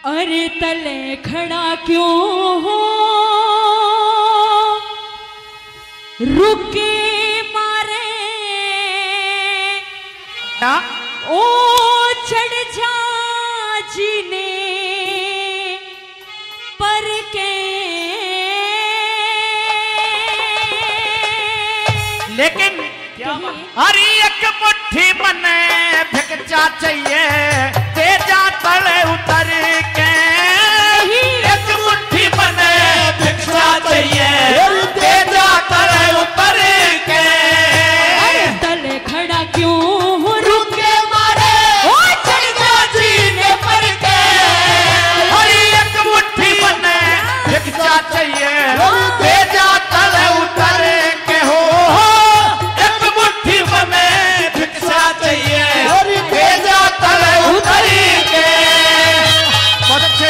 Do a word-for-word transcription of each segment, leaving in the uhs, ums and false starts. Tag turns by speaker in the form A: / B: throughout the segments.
A: अरे तले खड़ा क्यों हो, रुके मारे
B: क्या?
A: ओ चढ़ जा जीने पर के।
B: लेकिन हरी एक मुट्ठी मने भिक्षा चाहिए, दे जा तले उतर के। एक मुट्ठी मने भिक्षा चाहिए, दे जा तले उतर के।
A: अरे तले खड़ा क्यों हो,
B: रुके मारे ओ चढ़ जा जीने पर के। हरी एक मुट्ठी मने भिक्षा चाहिए, दे जा तले उतर के। हो एक मुट्ठी मने भिक्षा चाहिए, दे जा तले उतर के। बहुत अच्छे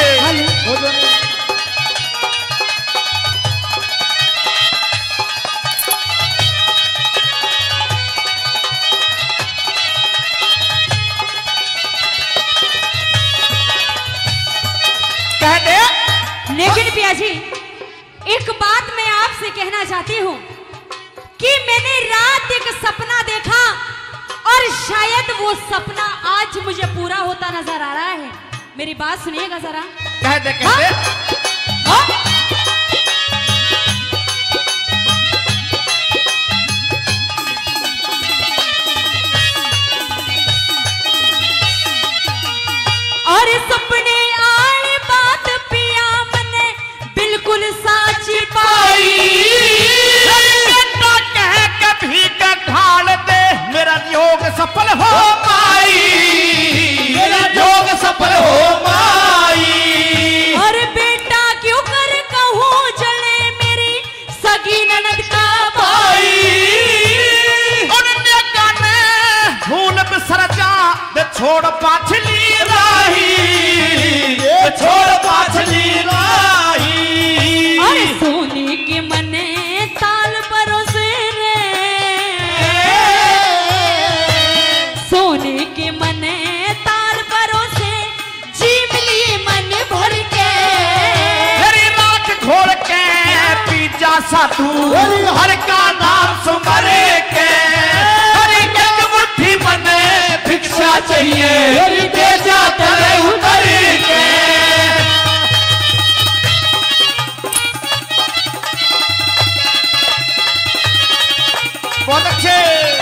B: कह दे।
A: लेकिन पिया जी एक बात मैं आपसे कहना चाहती हूँ कि मैंने रात एक सपना देखा और शायद वो सपना आज मुझे पूरा होता नजर आ रहा है। मेरी बात सुनिएगा जरा।
B: कह दे कह दे।
A: हाँ? और सपने आए बात पिया मने बिल्कुल साची पाई।
B: ना कह कभी का ढाल दे, मेरा योग सफल हो पाई, मेरा योग सफल हो पाई।
A: और बेटा क्यों कर कहूँ जले मेरी सगी ननद का भाई।
B: उनने गाने भूल बिसर जा, दे छोड़ पाछली राही, दे छोड़ पाछली राही।
A: और सोने के मने ताल परोसे रे, सोने के मने ताल परोसे जीव लिए मन भर के।
B: तेरी राख घोल के पी जा साधु, हर का नाम सुमर के। हर एक मुट्ठी मने भिक्षा चाहिए, दे जा तले उतर के। बहुत अच्छे।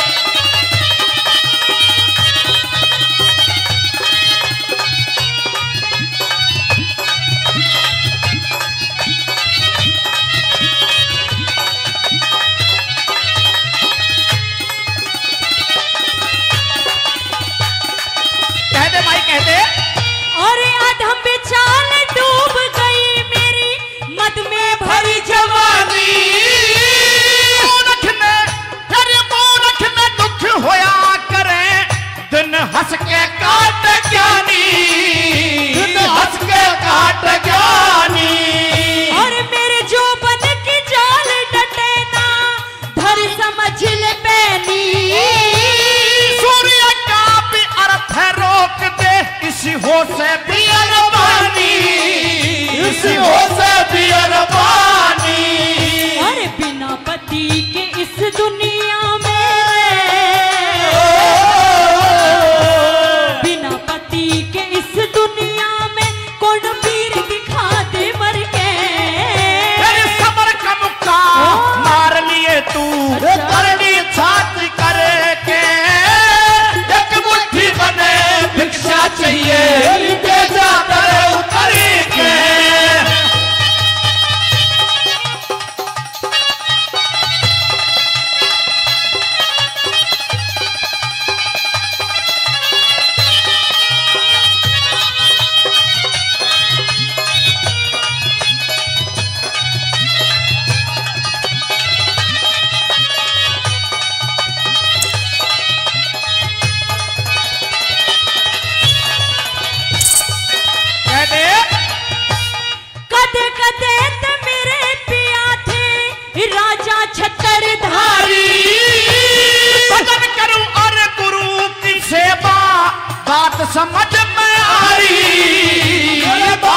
B: कह दे भाई कह दे।
A: और अधम बेचाल डूब गई मेरी मद में भरी जवानी।
B: मूरख में तेरे मूरख में दुख होया करे, दिन हंस के काट ज्ञानी, दिन हंस के काट ज्ञानी।
A: और मेरे जो बन की जाल डटे ना धर समझ ले पैनी।
B: सूर्य का भी अर्थ है रोक दे, इसी हो से भी अरबानी, इसी हो से भी अरबानी।
A: और बिना पति के इस दुनिया में, बिना पति के इस दुनिया में कौन पीर दिखा दे मर के।
B: तेरे सबर का मुक्का मार लिए तू, करनी छाती करे के। एक मुट्ठी बने भिक्षा चाहिए, दे जा तले उतर के। कह दे।
A: कदे कदे ते मेरे पिया थे राजा छत्रधारी।
B: भजन करूं और गुरु की सेवा, बात समझ में आई।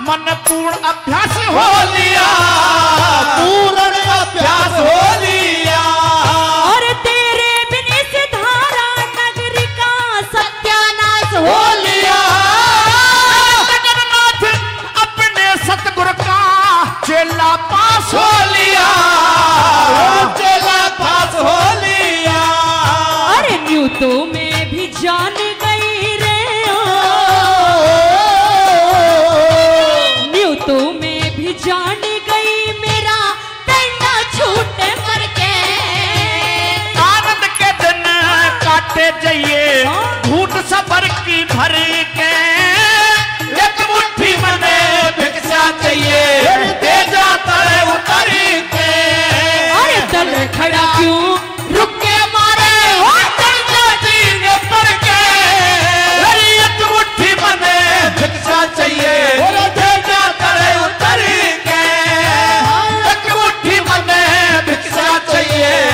B: मन पूर्ण अभ्यास हो लिया,
C: पूर्ण अभ्यास हो लिया।
A: और तेरे बिन इस धारा नगरी का सत्यानाश हो लिया।
B: जगन्नाथ अपने सतगुरु का चेला पास हो लिया,
C: चेला पास हो लिया।
A: अरे न्यू तो मैं भी जान गई रे, न्यू तो मैं भी जान गई मेरा डंडा छूटे मर के।
B: आनंद के दिन काटे जाइए घूट सबर की भर के, एक मुट्ठी मने भिक्षा चाहिए दे जा तले उतर के।
A: अरे दल खड़ा क्यों
B: रुक के मारे हो चढ़ जी ने पर के, अरे एक मुट्ठी मने भिक्षा चाहिए दे जा तले उतर के, एक मुट्ठी मने भिक्षा चाहिए